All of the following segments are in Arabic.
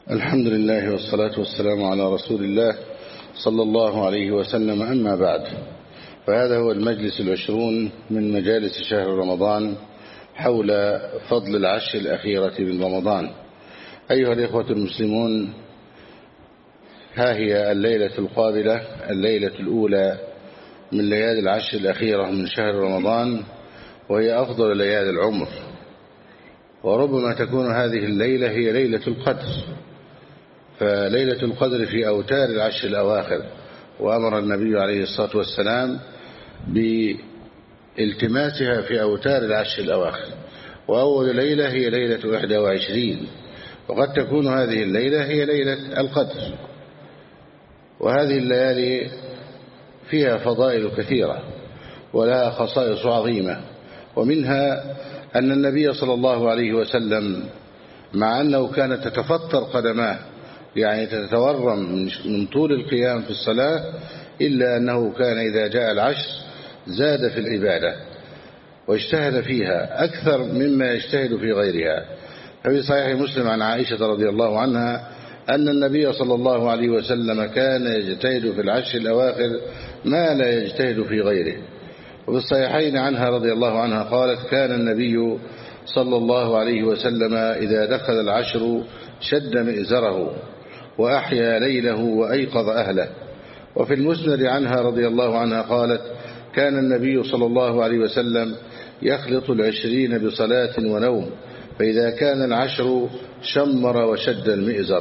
الحمد لله والصلاة والسلام على رسول الله صلى الله عليه وسلم. أما بعد، فهذا هو المجلس 20 من مجالس شهر رمضان حول فضل العشر الأخيرة من رمضان. أيها الإخوة المسلمون، ها هي الليلة القابلة، الليلة الأولى من ليالي العشر الأخيرة من شهر رمضان، وهي أفضل ليالي العمر، وربما تكون هذه الليلة هي ليلة القدر. فليلة القدر في أوتار العشر الأواخر، وأمر النبي عليه الصلاة والسلام بالتماسها في أوتار العشر الأواخر، وأول ليلة هي ليلة 21، وقد تكون هذه الليلة هي ليلة القدر. وهذه الليالي فيها فضائل كثيرة ولها خصائص عظيمة، ومنها أن النبي صلى الله عليه وسلم مع أنه كانت تتفطر قدماه، يعني تتورم من طول القيام في الصلاة، إلا أنه كان إذا جاء العشر زاد في العبادة واجتهد فيها أكثر مما يجتهد في غيرها. ففي صحيح مسلم عن عائشة رضي الله عنها أن النبي صلى الله عليه وسلم كان يجتهد في العشر الأواخر ما لا يجتهد في غيره. وفي الصحيحين عنها رضي الله عنها قالت: كان النبي صلى الله عليه وسلم إذا دخل العشر شد مئزره وأحيا ليله وأيقظ أهله. وفي المسند عنها رضي الله عنها قالت: كان النبي صلى الله عليه وسلم يخلط 20 بصلاة ونوم، فإذا كان العشر شمر وشد المئزر.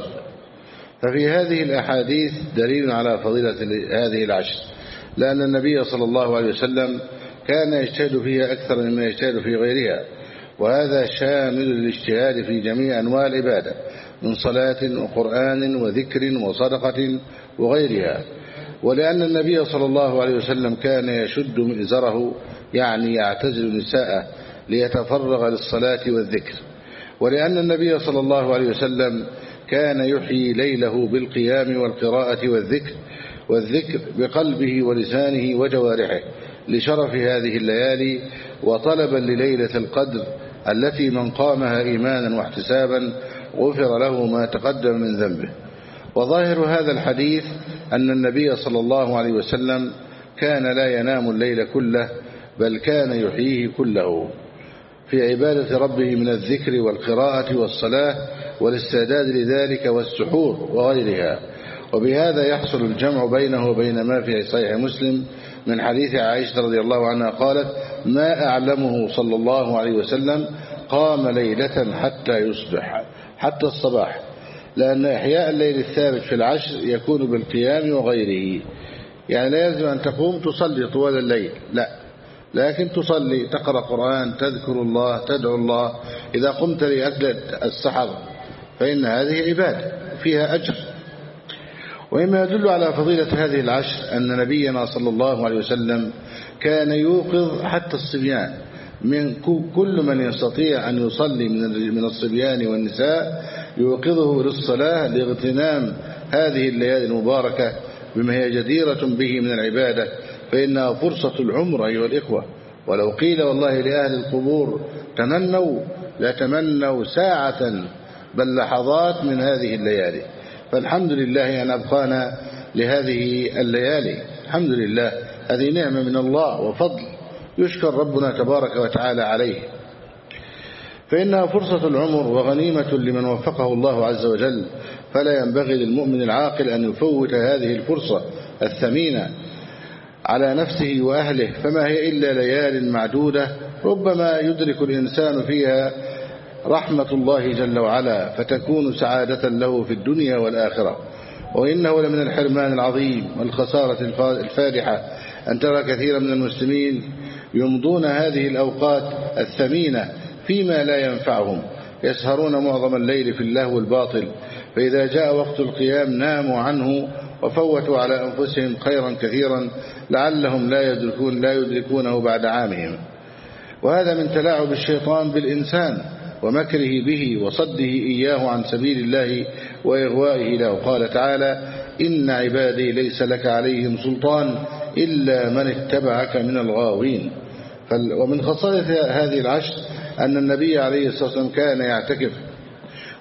ففي هذه الأحاديث دليل على فضيلة هذه العشر، لأن النبي صلى الله عليه وسلم كان يجتهد فيها أكثر مما يجتهد في غيرها، وهذا شامل للاجتهاد في جميع أنواع العبادة من صلاة وقرآن وذكر وصدقة وغيرها. ولأن النبي صلى الله عليه وسلم كان يشد مئزره، يعني يعتزل نساءه ليتفرغ للصلاة والذكر. ولأن النبي صلى الله عليه وسلم كان يحيي ليله بالقيام والقراءة والذكر بقلبه ولسانه وجوارحه لشرف هذه الليالي وطلبا لليلة القدر التي من قامها إيمانا واحتسابا غفر له ما تقدم من ذنبه. وظاهر هذا الحديث أن النبي صلى الله عليه وسلم كان لا ينام الليل كله، بل كان يحييه كله في عبادة ربه من الذكر والقراءة والصلاة والاستعداد لذلك والسحور وغيرها. وبهذا يحصل الجمع بينه وبين ما في صحيح مسلم من حديث عائشة رضي الله عنها قالت: ما أعلمه صلى الله عليه وسلم قام ليلة حتى يصبح، حتى الصباح، لأن إحياء الليل الثابت في العشر يكون بالقيام وغيره. يعني لا يلزم أن تقوم تصلي طوال الليل، لا، لكن تصلي، تقرأ قرآن، تذكر الله، تدعو الله. إذا قمت لأكل السحر فإن هذه عبادة فيها أجر. ومما يدل على فضيلة هذه العشر أن نبينا صلى الله عليه وسلم كان يوقظ حتى الصبيان، من كل من يستطيع أن يصلي من الصبيان والنساء يوقظه للصلاة لاغتنام هذه الليالي المباركة بما هي جديرة به من العبادة، فإنها فرصة العمر أيها الإخوة. ولو قيل والله لأهل القبور تمنوا لتمنوا ساعة بل لحظات من هذه الليالي. فالحمد لله أن أبقانا لهذه الليالي، الحمد لله، هذه نعمة من الله وفضل يشكر ربنا تبارك وتعالى عليه، فإنها فرصة العمر وغنيمة لمن وفقه الله عز وجل. فلا ينبغي للمؤمن العاقل أن يفوت هذه الفرصة الثمينة على نفسه وأهله، فما هي إلا ليال معدودة ربما يدرك الإنسان فيها رحمة الله جل وعلا، فتكون سعادة له في الدنيا والآخرة. وإنه لمن الحرمان العظيم والخسارة الفادحة أن ترى كثيرا من المسلمين يمضون هذه الأوقات الثمينة فيما لا ينفعهم، يسهرون معظم الليل في اللهو الباطل، فإذا جاء وقت القيام ناموا عنه وفوتوا على أنفسهم خيرا كثيرا لعلهم لا يدركونه بعد عامهم. وهذا من تلاعب الشيطان بالإنسان ومكره به وصده إياه عن سبيل الله وإغوائه له. قال تعالى: إن عبادي ليس لك عليهم سلطان إلا من اتبعك من الغاوين. ومن خصائص هذه العشر أن النبي عليه الصلاة والسلام كان يعتكف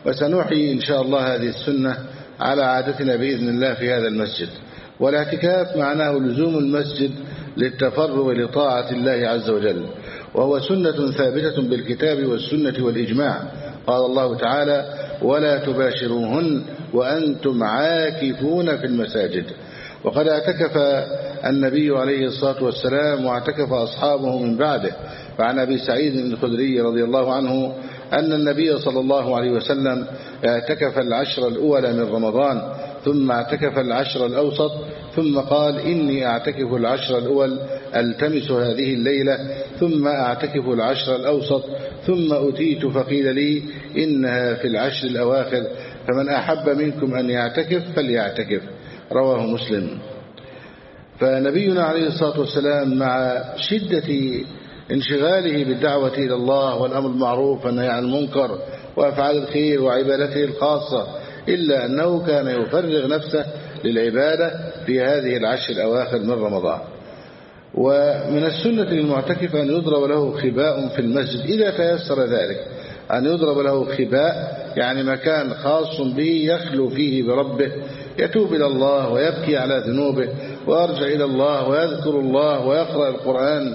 وسنحيي إن شاء الله هذه السنة على عادتنا بإذن الله في هذا المسجد. والاعتكاف معناه لزوم المسجد للتفرغ لطاعة الله عز وجل، وهو سنة ثابتة بالكتاب والسنة والإجماع. قال الله تعالى: ولا تباشروهن وأنتم عاكفون في المساجد. وقد اعتكف النبي عليه الصلاة والسلام واعتكف أصحابه من بعده. فعن أبي سعيد الخدري رضي الله عنه أن النبي صلى الله عليه وسلم اعتكف العشر الأول من رمضان، ثم اعتكف العشر الأوسط، ثم قال: إني أعتكف العشر الأول ألتمس هذه الليلة، ثم أعتكف العشر الأوسط، ثم أتيت فقيل لي إنها في العشر الأواخر، فمن أحب منكم أن يعتكف فليعتكف. رواه مسلم. فنبينا عليه الصلاة والسلام مع شدة انشغاله بالدعوة إلى الله والأمر بالمعروف والنهي عن المنكر وأفعال الخير وعبادته الخاصة، إلا أنه كان يفرغ نفسه للعبادة في هذه العشر الأواخر من رمضان. ومن السنة للمعتكف أن يضرب له خباء في المسجد إذا تيسر ذلك، أن يضرب له خباء يعني مكان خاص به يخلو فيه بربه، يتوب إلى الله ويبكي على ذنوبه ويرجع إلى الله ويذكر الله ويقرأ القرآن.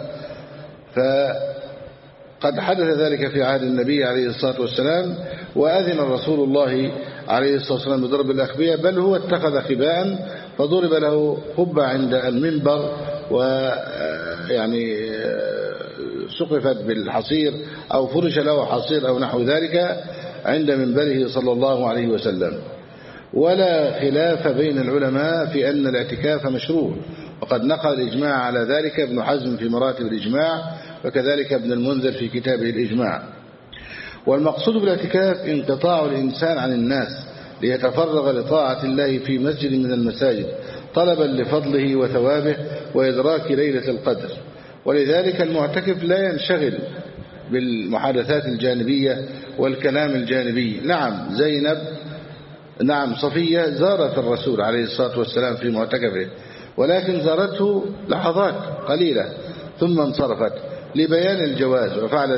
فقد حدث ذلك في عهد النبي عليه الصلاة والسلام، وأذن رسول الله عليه الصلاة والسلام بضرب الأخبية، بل هو اتخذ خباء فضرب له قبة عند المنبر، ويعني سقفت بالحصير أو فرش له حصير أو نحو ذلك عند منبره صلى الله عليه وسلم. ولا خلاف بين العلماء في أن الاعتكاف مشروع، وقد نقل الإجماع على ذلك ابن حزم في مراتب الإجماع، وكذلك ابن المنذر في كتابه الإجماع. والمقصود بالاعتكاف انقطاع الإنسان عن الناس ليتفرغ لطاعة الله في مسجد من المساجد طلبا لفضله وثوابه وإدراك ليلة القدر. ولذلك المعتكف لا ينشغل بالمحادثات الجانبية والكلام الجانبي. نعم زينب، نعم صفية زارت الرسول عليه الصلاة والسلام في معتكفه، ولكن زارته لحظات قليلة ثم انصرفت لبيان الجواز،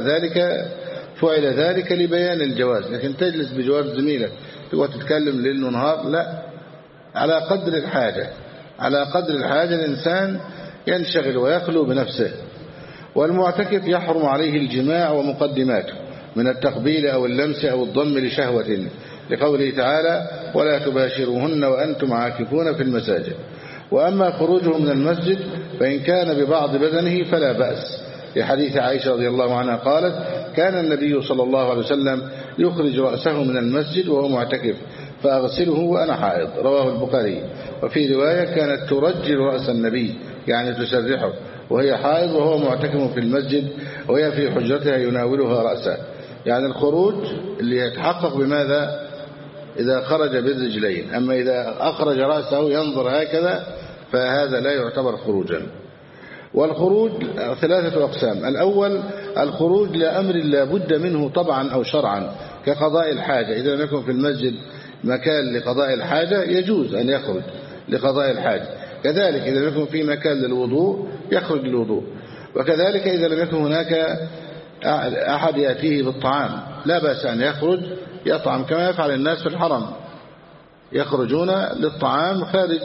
فعل ذلك لبيان الجواز. لكن تجلس بجوار زميلك وتتكلم ليل ونهار، لا، على قدر الحاجة. على قدر الحاجة الإنسان ينشغل ويخلو بنفسه. والمعتكف يحرم عليه الجماع ومقدماته من التقبيل أو اللمس أو الضم لشهوة، لقوله تعالى: ولا تباشروهن وأنتم عاكفون في المساجد. وأما خروجه من المسجد فإن كان ببعض بدنه فلا بأس، لحديث عائشة رضي الله عنها قالت: كان النبي صلى الله عليه وسلم يخرج رأسه من المسجد وهو معتكف فأغسله وأنا حائض. رواه البخاري. وفي رواية: كانت ترجل رأس النبي يعني تسرحه وهي حائض وهو معتكف في المسجد وهي في حجرتها يناولها رأسه. يعني الخروج اللي يتحقق بماذا؟ إذا خرج بالرجلين. أما إذا أخرج رأسه ينظر هكذا فهذا لا يعتبر خروجا. والخروج ثلاثة أقسام: الأول الخروج لأمر لا بد منه طبعا أو شرعا كقضاء الحاجة، إذا لم يكن في المسجد مكان لقضاء الحاجة يجوز أن يخرج لقضاء الحاجة. كذلك إذا لم يكن في مكان للوضوء يخرج للوضوء. وكذلك إذا لم يكن هناك أحد يأتيه بالطعام لا بأس أن يخرج يطعم، كما يفعل الناس في الحرم، يخرجون للطعام خارج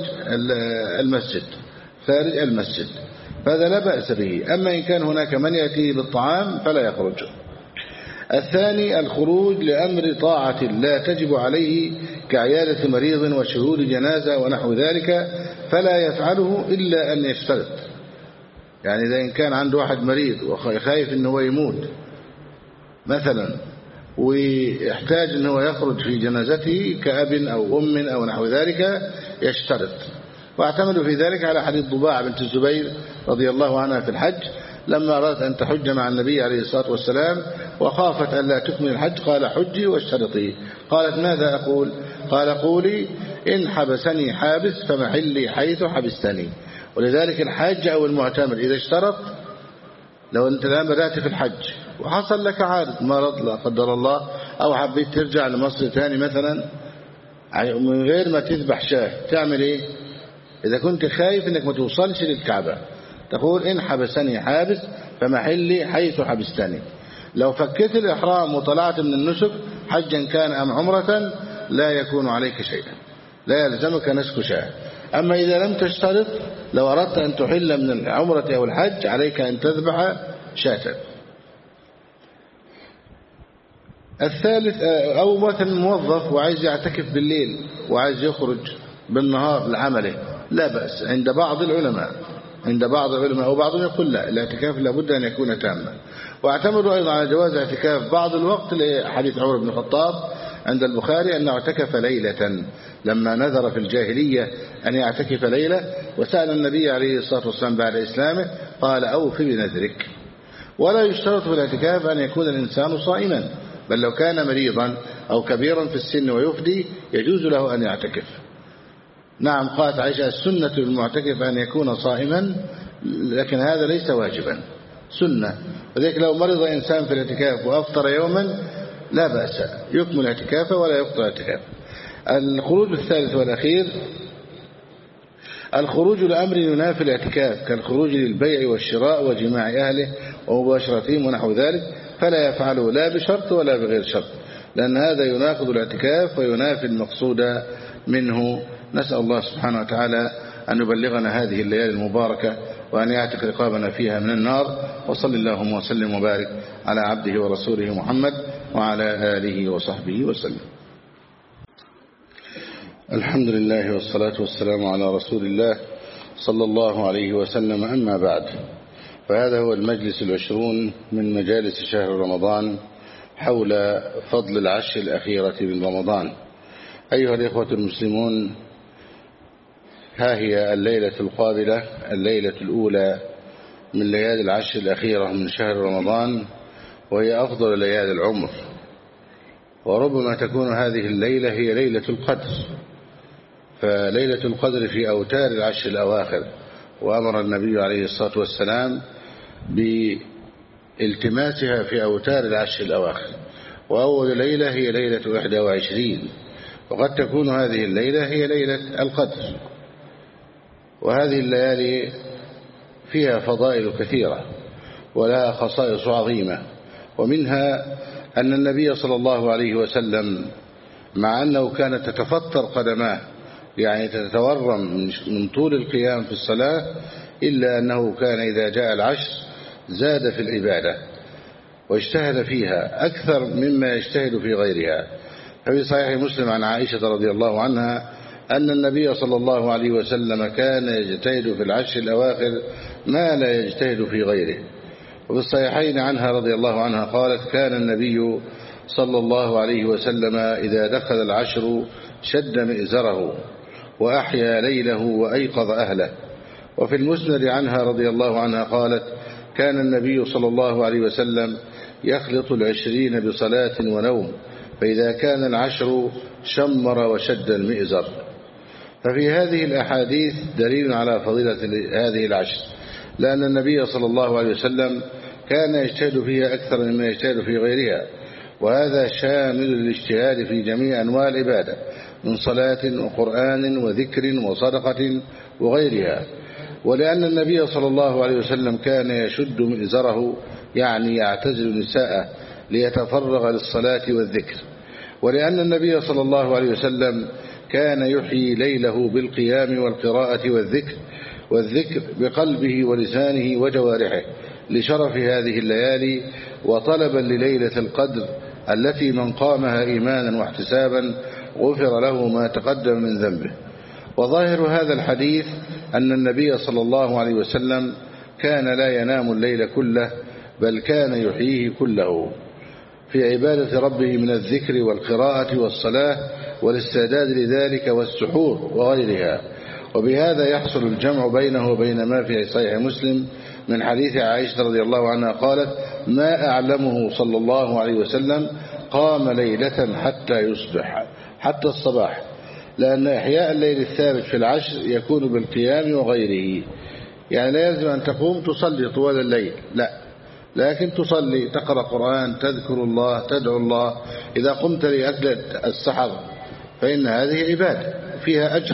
المسجد، فهذا لا بأس به. أما إن كان هناك من يأتيه بالطعام فلا يخرج. الثاني الخروج لأمر طاعة لا تجب عليه كعيادة مريض وشهود جنازة ونحو ذلك، فلا يفعله إلا أن يشترط. يعني إذا إن كان عنده واحد مريض وخايف أنه يموت مثلا ويحتاج أنه يخرج في جنازته كأب أو أم أو نحو ذلك يشترط. واعتمدوا في ذلك على حديث ضباع بنت الزبير رضي الله عنها في الحج لما أرادت أن تحج مع النبي عليه الصلاة والسلام وخافت أن لا تكمل الحج، قال: حجي واشترطي. قالت: ماذا أقول؟ قال: قولي: إن حبسني حابس فمحلي حيث حبستني. ولذلك الحاج أو المعتمر إذا اشترط، لو أنت الآن بدأت في الحج وحصل لك عارض مرض لا قدر الله، أو حبيت ترجع لمصر ثاني مثلا من غير ما تذبح شاه، تعمل إيه؟ إذا كنت خايف إنك ما توصلش للكعبة تقول: إن حبسني حابس فمحلي حيث حبستني. لو فكيت الإحرام وطلعت من النسك حجا كان أم عمرة لا يكون عليك شيئا، لا يلزمك نسك شاة. أما إذا لم تشترط، لو أردت أن تحل من العمرة أو الحج عليك أن تذبح شاة. الثالث، أو مثلا موظف وعايز يعتكف بالليل وعايز يخرج بالنهار لعمله، لا بأس عند بعض العلماء، وبعضهم يقول لا، الاعتكاف لابد أن يكون تاما. واعتمدوا أيضا على جواز اعتكاف بعض الوقت لحديث عمر بن الخطاب عند البخاري أنه اعتكف ليلة لما نذر في الجاهلية أن يعتكف ليلة، وسأل النبي عليه الصلاة والسلام بعد إسلامه قال أوف بنذرك. ولا يشترط في الاعتكاف أن يكون الإنسان صائما، بل لو كان مريضا أو كبيرا في السن ويفدي يجوز له أن يعتكف. نعم، قالت عائشة السنة للمعتكف أن يكون صائما، لكن هذا ليس واجبا، سنة. وذلك لو مرض إنسان في الاعتكاف وأفطر يوما لا بأس، يكمل اعتكافه ولا يقطع اعتكافه. الخروج الثالث والأخير، الخروج لأمر ينافي الاعتكاف كالخروج للبيع والشراء وجماع أهله ومباشرتهم ونحو ذلك، فلا يفعله لا بشرط ولا بغير شرط، لأن هذا يناقض الاعتكاف وينافي المقصود منه. نسأل الله سبحانه وتعالى أن يبلغنا هذه الليالي المباركة وأن يعتق رقابنا فيها من النار. وصل اللهم وسلم وبارك على عبده ورسوله محمد وعلى آله وصحبه وسلم. الحمد لله والصلاة والسلام على رسول الله صلى الله عليه وسلم. أما بعد، فهذا هو المجلس 20 من مجالس شهر رمضان حول فضل العشر الأخيرة من رمضان. أيها الإخوة المسلمون، ها هي الليلة القابلة، الليلة الأولى من ليالي العشر الأخيرة من شهر رمضان، وهي أفضل ليالي العمر، وربما تكون هذه الليلة هي ليلة القدر. فليلة القدر في أوتار العشر الأواخر، وأمر النبي عليه الصلاة والسلام بالتماسها في أوتار العشر الأواخر، وأول ليلة هي ليلة 21، وقد تكون هذه الليلة هي ليلة القدر. وهذه الليالي فيها فضائل كثيرة ولها خصائص عظيمة، ومنها أن النبي صلى الله عليه وسلم مع أنه كانت تتفطر قدماه، يعني تتورم من طول القيام في الصلاة، إلا أنه كان إذا جاء العشر زاد في العبادة واجتهد فيها أكثر مما يجتهد في غيرها. ففي صحيح مسلم عن عائشة رضي الله عنها أن النبي صلى الله عليه وسلم كان يجتهد في العشر الأواخر ما لا يجتهد في غيره. وفي الصحيحين عنها رضي الله عنها قالت كان النبي صلى الله عليه وسلم إذا دخل العشر شد مئزره وأحيا ليله وأيقظ أهله. وفي المسند عنها رضي الله عنها قالت كان النبي صلى الله عليه وسلم يخلط 20 بصلاة ونوم، فإذا كان العشر شمر وشد المئزر. ففي هذه الأحاديث دليل على فضيلة هذه العشر، لأن النبي صلى الله عليه وسلم كان يجتهد فيها أكثر مما يجتهد في غيرها، وهذا شامل للاجتهاد في جميع أنواع العبادة من صلاة وقرآن وذكر وصدقة وغيرها. ولأن النبي صلى الله عليه وسلم كان يشد مئزره، يعني يعتزل نساءه ليتفرغ للصلاة والذكر. ولأن النبي صلى الله عليه وسلم كان يحيي ليله بالقيام والقراءة والذكر بقلبه ولسانه وجوارحه لشرف هذه الليالي وطلبا لليلة القدر التي من قامها إيمانا واحتسابا غفر له ما تقدم من ذنبه. وظاهر هذا الحديث أن النبي صلى الله عليه وسلم كان لا ينام الليل كله، بل كان يحييه كله في عبادة ربه من الذكر والقراءة والصلاة والاستعداد لذلك والسحور وغيرها. وبهذا يحصل الجمع بينه وبين ما في صحيح مسلم من حديث عائشة رضي الله عنها قالت ما أعلمه صلى الله عليه وسلم قام ليلة حتى يصبح، حتى الصباح، لأن إحياء الليل الثابت في العشر يكون بالقيام وغيره. يعني لا يلزم أن تقوم تصلي طوال الليل، لا، لكن تصلي، تقرأ قرآن، تذكر الله، تدعو الله. إذا قمت لأكل السحر فإن هذه عبادة فيها أجر.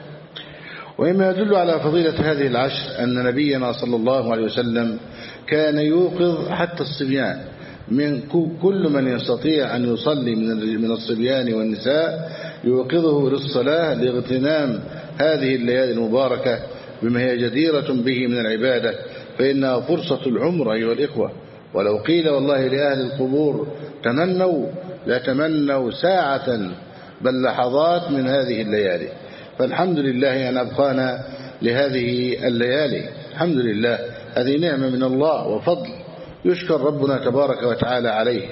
ومما يدل على فضيلة هذه العشر أن نبينا صلى الله عليه وسلم كان يوقظ حتى الصبيان من كل من يستطيع أن يصلي من الصبيان والنساء يوقظه للصلاة لاغتنام هذه الليالي المباركة بما هي جديرة به من العبادة، فإنها فرصة العمر أيها الإخوة. ولو قيل والله لأهل القبور تمنوا لتمنوا ساعة بل لحظات من هذه الليالي، فالحمد لله أن أبقانا لهذه الليالي. الحمد لله، هذه نعمة من الله وفضل يشكر ربنا تبارك وتعالى عليه،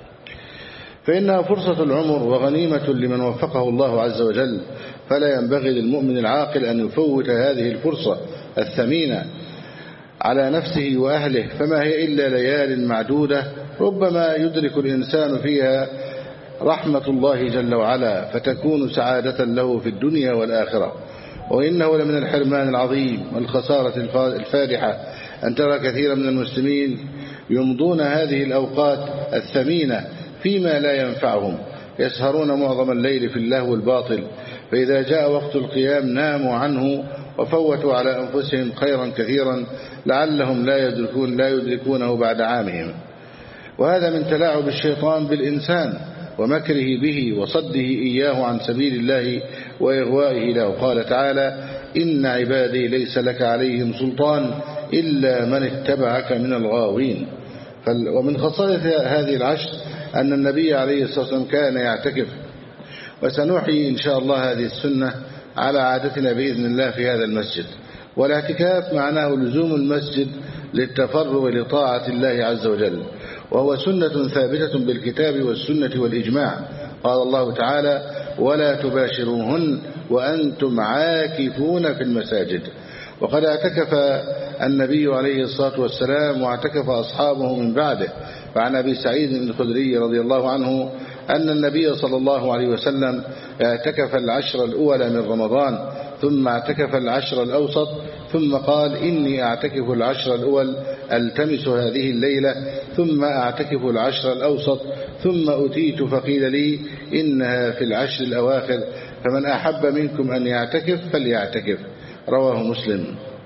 فإنها فرصة العمر وغنيمة لمن وفقه الله عز وجل، فلا ينبغي للمؤمن العاقل أن يفوت هذه الفرصة الثمينة على نفسه وأهله، فما هي إلا ليال معدودة ربما يدرك الإنسان فيها رحمة الله جل وعلا فتكون سعادة له في الدنيا والآخرة. وإنه لمن الحرمان العظيم والخسارة الفادحة أن ترى كثيرا من المسلمين يمضون هذه الأوقات الثمينة فيما لا ينفعهم، يسهرون معظم الليل في اللهو الباطل، فإذا جاء وقت القيام ناموا عنه وفوتوا على أنفسهم خيرا كثيرا لعلهم لا يدركونه بعد عامهم. وهذا من تلاعب الشيطان بالإنسان ومكره به وصده إياه عن سبيل الله وإغوائه له. قال تعالى: إن عبادي ليس لك عليهم سلطان إلا من اتبعك من الغاوين. ومن خصائص هذه العشر أن النبي عليه الصلاة والسلام كان يعتكف، وسنحيي إن شاء الله هذه السنة على عادتنا بإذن الله في هذا المسجد. والاعتكاف معناه لزوم المسجد للتفرغ لطاعة الله عز وجل، وهو سنة ثابتة بالكتاب والسنة والإجماع. قال الله تعالى: ولا تباشروهن وأنتم عاكفون في المساجد. وقد اعتكف النبي عليه الصلاة والسلام واعتكف أصحابه من بعده. فعن أبي سعيد الخدري رضي الله عنه أن النبي صلى الله عليه وسلم اعتكف العشر الأولى من رمضان، ثم اعتكف العشر الأوسط، ثم قال: إني أعتكف العشر الأول ألتمس هذه الليلة، ثم أعتكف العشر الأوسط، ثم أتيت فقيل لي إنها في العشر الأواخر، فمن أحب منكم أن يعتكف فليعتكف. رواه مسلم.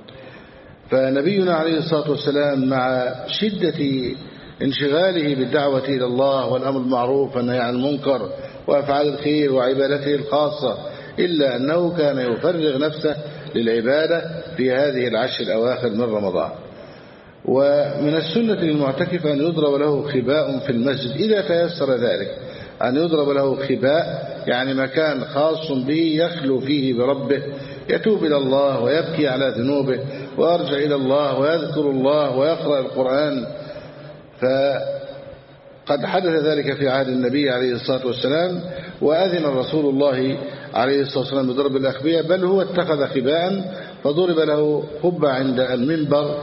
فنبينا عليه الصلاة والسلام مع شدة انشغاله بالدعوة إلى الله والأمر بالمعروف والنهي عن المنكر وأفعال الخير وعبادته الخاصة، إلا أنه كان يفرغ نفسه للعبادة في هذه العشر الأواخر من رمضان. ومن السنة للمعتكف أن يضرب له خباء في المسجد إذا تيسر ذلك، أن يضرب له خباء يعني مكان خاص به يخلو فيه بربه، يتوب إلى الله ويبكي على ذنوبه ويرجع إلى الله ويذكر الله ويقرأ القرآن. فقد حدث ذلك في عهد النبي عليه الصلاة والسلام، وأذن رسول الله عليه الصلاة والسلام بضرب الأخبية، بل هو اتخذ خباء فضرب له قبة عند المنبر،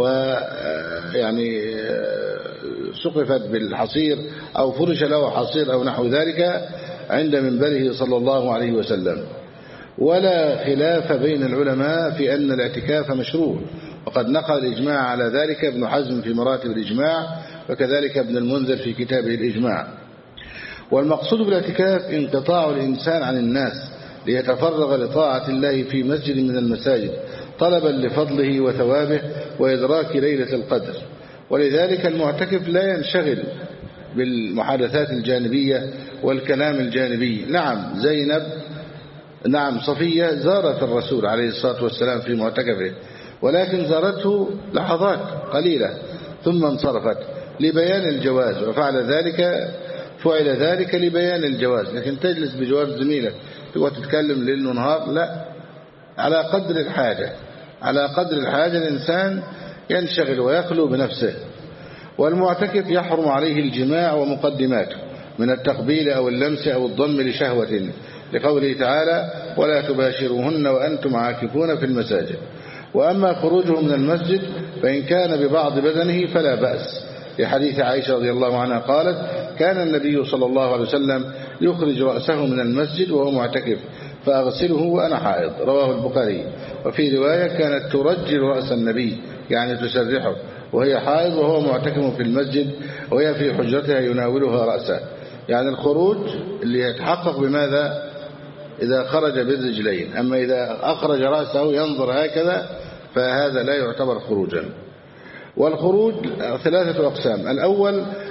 ويعني سقفت بالحصير أو فرش له حصير أو نحو ذلك عند منبره صلى الله عليه وسلم. ولا خلاف بين العلماء في أن الاعتكاف مشروع، وقد نقل الإجماع على ذلك ابن حزم في مراتب الإجماع، وكذلك ابن المنذر في كتابه الإجماع. والمقصود بالاعتكاف انقطاع الإنسان عن الناس ليتفرغ لطاعة الله في مسجد من المساجد طلبا لفضله وثوابه وإدراك ليلة القدر. ولذلك المعتكف لا ينشغل بالمحادثات الجانبية والكلام الجانبي. نعم زينب، نعم صفية زارت الرسول عليه الصلاة والسلام في معتكفه، ولكن زارته لحظات قليلة ثم انصرفت لبيان الجواز، فعل ذلك لبيان الجواز. لكن تجلس بجوار زميلك تقعد تتكلم ليل ونهار، لا، على قدر الحاجة الإنسان ينشغل ويخلو بنفسه. والمعتكف يحرم عليه الجماع ومقدماته من التقبيل أو اللمس أو الضم لشهوة، لقوله تعالى: ولا تباشروهن وأنتم عاكفون في المساجد. وأما خروجه من المسجد فإن كان ببعض بدنه فلا بأس، لحديث عائشة رضي الله عنها قالت: كان النبي صلى الله عليه وسلم يخرج رأسه من المسجد وهو معتكف فأغسله وأنا حائض. رواه البخاري. وفي رواية: كانت ترجل رأس النبي يعني تسرحه وهي حائض وهو معتكف في المسجد وهي في حجرتها يناولها رأسه. يعني الخروج اللي يتحقق بماذا؟ إذا خرج بالرجلين. أما إذا أخرج رأسه ينظر هكذا فهذا لا يعتبر خروجا. والخروج 3 أقسام: الأول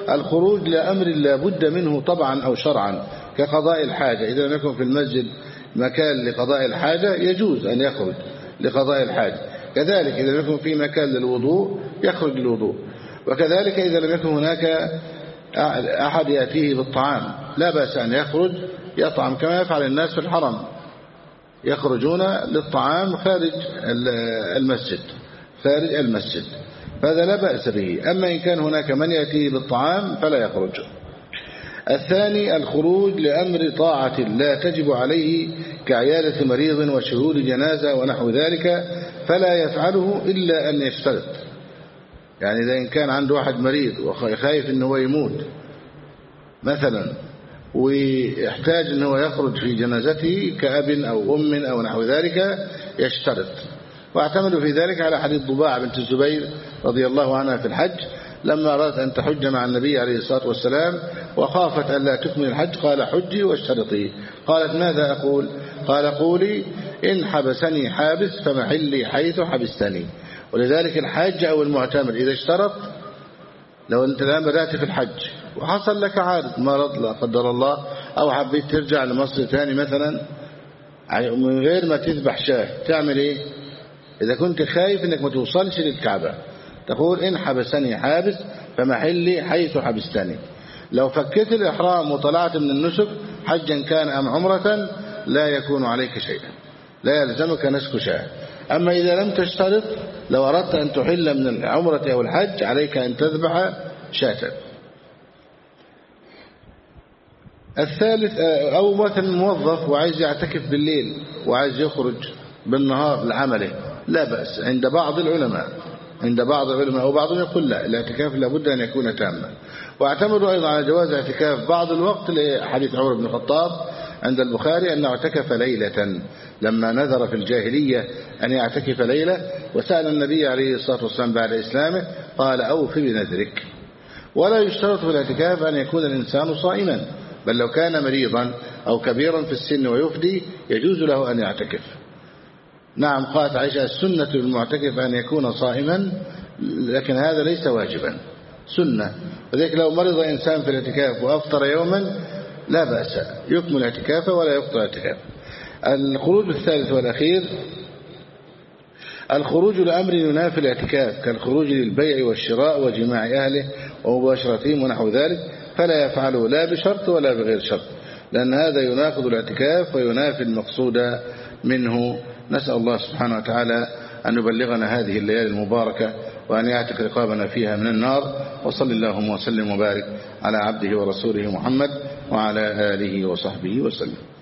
الخروج لأمر لا بد منه طبعا أو شرعا كقضاء الحاجة. إذا لم يكن في المسجد مكان لقضاء الحاجة يجوز أن يخرج لقضاء الحاجة. كذلك إذا لم يكن في مكان للوضوء يخرج للوضوء. وكذلك إذا لم يكن هناك أحد يأتيه بالطعام لا بأس أن يخرج يطعم كما يفعل الناس في الحرم، يخرجون للطعام خارج المسجد فهذا لا بأس به. أما إن كان هناك من يأتيه بالطعام فلا يخرج. الثاني الخروج لأمر طاعة لا تجب عليه كعيادة مريض وشهود جنازة ونحو ذلك فلا يفعله إلا أن يشترط. يعني إذا إن كان عنده واحد مريض وخايف أنه يموت مثلا ويحتاج أنه يخرج في جنازته كأب أو أم أو نحو ذلك يشترط. واعتمدوا في ذلك على حديث ضباع بنت الزبير رضي الله عنها في الحج لما أرادت أن تحج مع النبي عليه الصلاة والسلام وخافت أن لا تكمل الحج قال حجي واشترطي. قالت ماذا أقول؟ قال قولي إن حبسني حابس فمحلي حيث حبستني. ولذلك الحاج أو المعتمر إذا اشترط، لو أنت الآن بدأت في الحج وحصل لك عارض مرض لا قدر الله أو حبيت ترجع لمصر ثاني مثلا من غير ما تذبح شاه تعمل إيه؟ إذا كنت خايف إنك ما توصلش للكعبة تقول إن حبسني حابس فمحلي حيث حبستني. لو فكيت الإحرام وطلعت من النسك حجا كان أم عمرة لا يكون عليك شيئا، لا يلزمك نسك شاه. أما إذا لم تشترط لو أردت أن تحل من العمرة أو الحج عليك أن تذبح شاة. الثالث أو مثلا موظف وعايز يعتكف بالليل وعايز يخرج بالنهار لعمله لا بأس عند بعض العلماء وبعضهم يقول لا، الاعتكاف لابد أن يكون تاما. واعتمدوا أيضا على جواز اعتكاف بعض الوقت لحديث عمر بن الخطاب عند البخاري أنه اعتكف ليلة لما نذر في الجاهلية أن يعتكف ليلة وسأل النبي عليه الصلاة والسلام بعد إسلامه قال أوف بنذرك. ولا يشترط في الاعتكاف أن يكون الإنسان صائما، بل لو كان مريضا أو كبيرا في السن ويفدي يجوز له أن يعتكف. نعم قالت عائشة السنة للمعتكف أن يكون صائما لكن هذا ليس واجبا سنة. وذلك لو مرض إنسان في الاعتكاف وأفطر يوما لا بأس يكمل اعتكافه ولا يفطر اعتكافه. الخروج الثالث والأخير الخروج لأمر ينافي الاعتكاف كالخروج للبيع والشراء وجماع أهله ومباشرتهم ونحو ذلك فلا يفعله لا بشرط ولا بغير شرط لأن هذا يناقض الاعتكاف وينافي المقصود منه. نسأل الله سبحانه وتعالى أن يبلغنا هذه الليالي المباركة وأن يعتق رقابنا فيها من النار. وصل اللهم وسلم وبارك على عبده ورسوله محمد وعلى آله وصحبه وسلم.